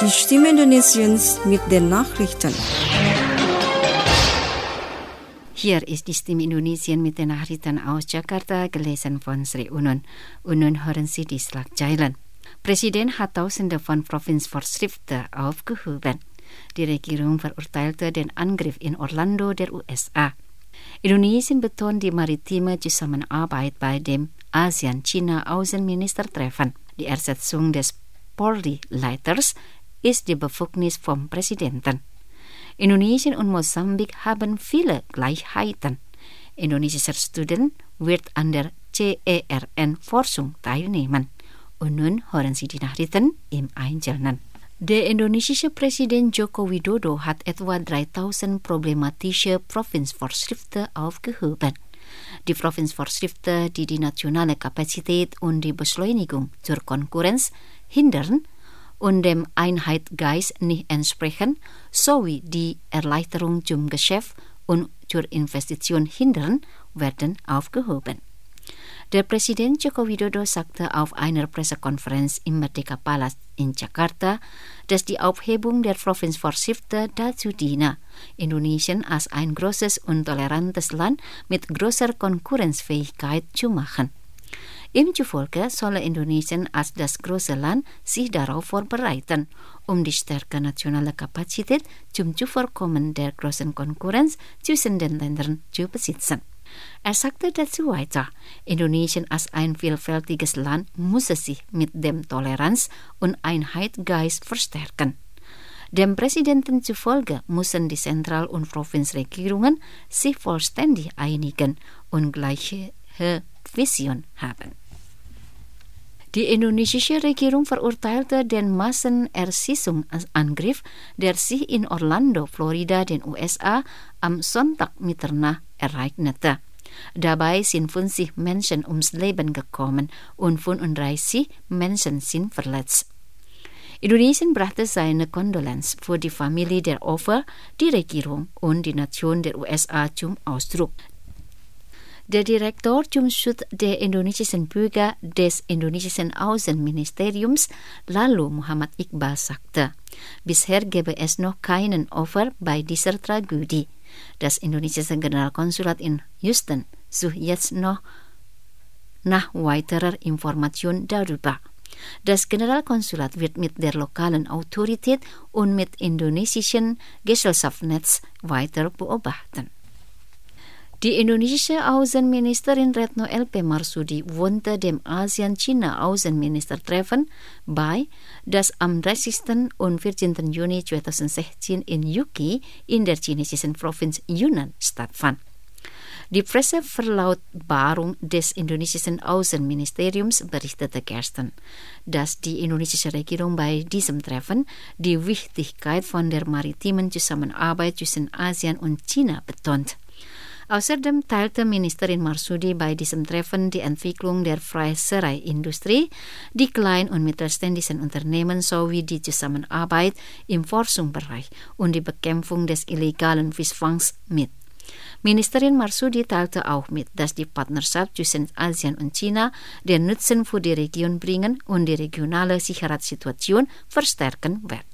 Die Stimme Indonesiens mit den Nachrichten. Hier ist die Stimme Indonesien mit den Nachrichten aus Jakarta, gelesen von Sri Unun. Unun hören Sie die Schlagzeilen. Präsident hat Tausende von Provinzvorschriften aufgehoben. Die Regierung verurteilte den Angriff in Orlando der USA. Indonesien betont die maritime Zusammenarbeit bei dem ASEAN-China-Außenministertreffen. Die Ersetzung des Polri-Leiters ist die Befugnis vom Präsidenten. Indonesien und Mosambik haben viele Gleichheiten. Indonesischer Student wird an der CERN-Forschung teilnehmen. Und nun hören Sie die Nachrichten im Einzelnen. Der indonesische Präsident Joko Widodo hat etwa 3000 problematische Provinzvorschriften aufgehoben. Die Provinzvorschriften, die die nationale Kapazität und die Beschleunigung zur Konkurrenz hindern und dem Einheitsgeist nicht entsprechen, sowie die Erleichterung zum Geschäft und zur Investition hindern, werden aufgehoben. Der Präsident Joko Widodo sagte auf einer Pressekonferenz im Merdeka Palace in Jakarta, dass die Aufhebung der Provinzvorschriften dazu diene, Indonesien als ein großes und tolerantes Land mit großer Konkurrenzfähigkeit zu machen. Ihm zufolge solle Indonesien als das große Land sich darauf vorbereiten, um die starke nationale Kapazität zum Zuvorkommen der großen Konkurrenz zwischen den Ländern zu besitzen. Er sagte dazu weiter, Indonesien als ein vielfältiges Land müsse sich mit dem Toleranz- und Einheitsgeist verstärken. Dem Präsidenten zufolge müssen die Zentral- und Provinzregierungen sich vollständig einigen und gleiche Vision haben. Die indonesische Regierung verurteilte den Massenerschießungsangriff, der sich in Orlando, Florida, den USA, am Sonntag Mitternacht ereignete. Dabei sind 50 Menschen ums Leben gekommen und 35 Menschen sind verletzt. Indonesien brachte seine Kondolenz für die Familie der Opfer, die Regierung und die Nation der USA zum Ausdruck. Der Direktor zum Schutz der indonesischen Bürger des indonesischen Außenministeriums, Lalu Muhammad Iqbal, sagte, bisher gebe es noch keinen Opfer bei dieser Tragödie. Das indonesische Generalkonsulat in Houston sucht jetzt noch nach weiterer Information darüber. Das Generalkonsulat wird mit der lokalen Autorität und mit indonesischen Gesellschaftsnetz weiter beobachten. Die indonesische Außenministerin Retno LP Marsudi wohnte dem ASEAN-China-Außenministertreffen bei, das am 30. und 14. Juni 2016 in Yuqi in der chinesischen Provinz Yunnan stattfand. Die Presseverlautbarung des indonesischen Außenministeriums berichtete gestern, dass die indonesische Regierung bei diesem Treffen die Wichtigkeit von der maritimen Zusammenarbeit zwischen ASEAN und China betont. Außerdem teilte Ministerin Marsudi bei diesem Treffen die Entwicklung der Freizeitindustrie, die kleinen und mittelständischen Unternehmen sowie die Zusammenarbeit im Forschungsbereich und die Bekämpfung des illegalen Fischfangs mit. Ministerin Marsudi teilte auch mit, dass die Partnerschaft zwischen ASEAN und China den Nutzen für die Region bringen und die regionale Sicherheitssituation verstärken werde.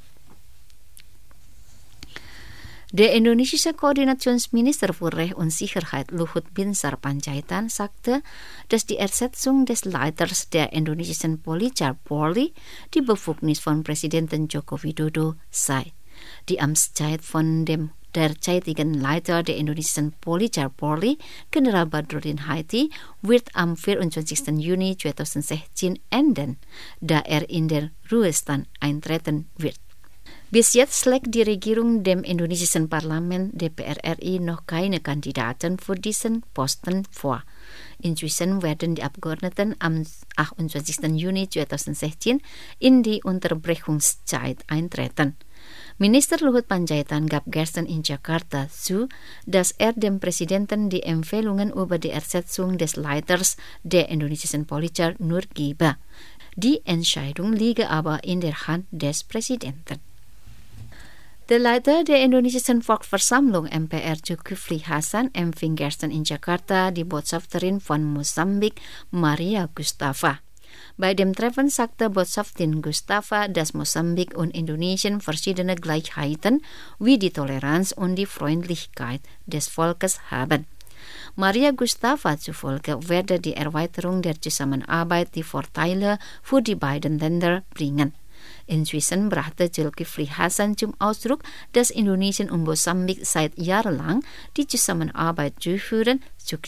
Der indonesische Koordinationsminister für Recht und Sicherheit Luhut Binsar Panjaitan sagte, dass die Ersetzung des Leiters der indonesischen Polizei Polri die Befugnis von Präsidenten Joko Widodo sei. Die Amtszeit von dem derzeitigen Leiter der indonesischen Polizei Polri, General Badruddin Haiti, wird am 24. Juni 2016 enden, da er in den Ruhestand eintreten wird. Bis jetzt schlägt die Regierung dem indonesischen Parlament DPR RI noch keine Kandidaten für diesen Posten vor. Inzwischen werden die Abgeordneten am 28. Juni 2016 in die Unterbrechungszeit eintreten. Minister Luhut Panjaitan gab gestern in Jakarta zu, dass er dem Präsidenten die Empfehlungen über die Ersetzung des Leiters der indonesischen Polizei nur gebe. Die Entscheidung liege aber in der Hand des Präsidenten. Der Leiter der indonesischen Volksversammlung MPR Zulkifli Hasan empfing gestern in Jakarta die Botschafterin von Mosambik, Maria Gustava. Bei dem Treffen sagte Botschaftin Gustava, dass Mosambik und Indonesien verschiedene Gleichheiten wie die Toleranz und die Freundlichkeit des Volkes haben. Maria Gustava zufolge werde die Erweiterung der Zusammenarbeit die Vorteile für die beiden Länder bringen. Inzwischen brachte Zulkifli Hasan zum Ausdruck, dass Indonesien und Mosambik seit jahrelang die Zusammenarbeit durchführen.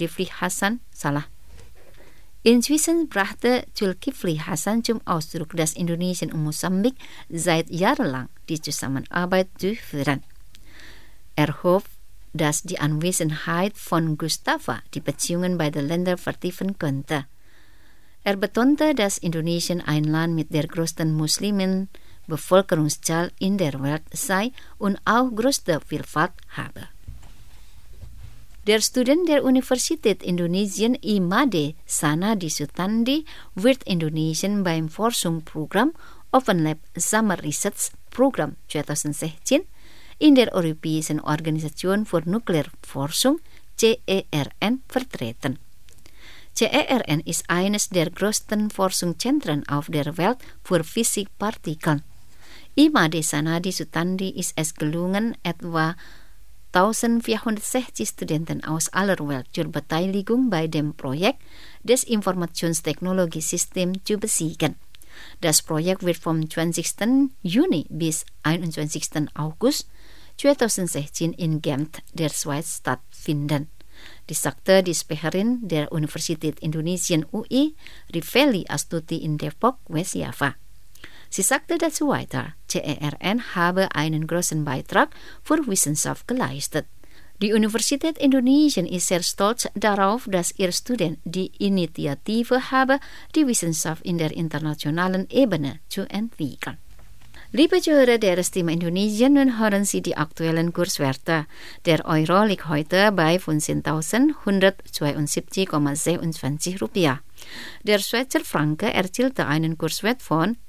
Inzwischen brachte Zulkifli Hasan zum Ausdruck, dass Indonesien und Mosambik seit jahrelang die Zusammenarbeit durchführen. Er hofft, dass die Anwesenheit von Gustava die Beziehungen beider Länder vertiefen könnte. Er betonte, dass Indonesien ein Land mit der größten Muslimen-Bevölkerungszahl in der Welt sei und auch größte Vielfalt habe. Der Student der Universität Indonesien Imade Sanadi Sutandi wird Indonesien beim Forschungsprogramm Open Lab Summer Research Program 2016 in der Europäischen Organisation für Nuklearforschung CERN vertreten. CERN ist eines der größten Forschungszentren auf der Welt für Physikpartikel. Imade Sanadi Sutandi ist es gelungen, etwa 1460 Studenten aus aller Welt zur Beteiligung bei dem Projekt des Informationstechnologiesystems zu besiegen. Das Projekt wird vom 20. Juni bis 21. August 2016 in Gent, der Schweiz, stattfinden. Dies sagte die Sprecherin der Universität Indonesien UI, Riveli Astuti in Depok, West Java. Sie sagte dazu weiter, CERN habe einen großen Beitrag für Wissenschaft geleistet. Die Universität Indonesien ist sehr stolz darauf, dass ihr Student die Initiative habe, die Wissenschaft in der internationalen Ebene zu entwickeln. Liebe Zuhörer der Stimme Indonesien, nun hören Sie die aktuellen Kurswerte. Der Euro liegt heute bei 15.172,26 Rupiah. Der Schweizer Franken erzielte einen Kurswert von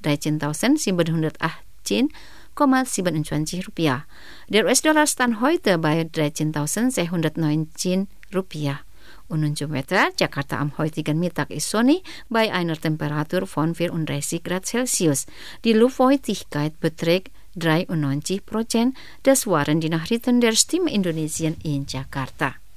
13.718,27 Rupiah. Der US-Dollar stand heute bei 13.619 Rupiah. Und nun zum Wetter. Jakarta am heutigen Mittag ist sonnig bei einer Temperatur von 34 Grad Celsius. Die Luftfeuchtigkeit beträgt 93%. Das waren die Nachrichten der Stimme Indonesien in Jakarta.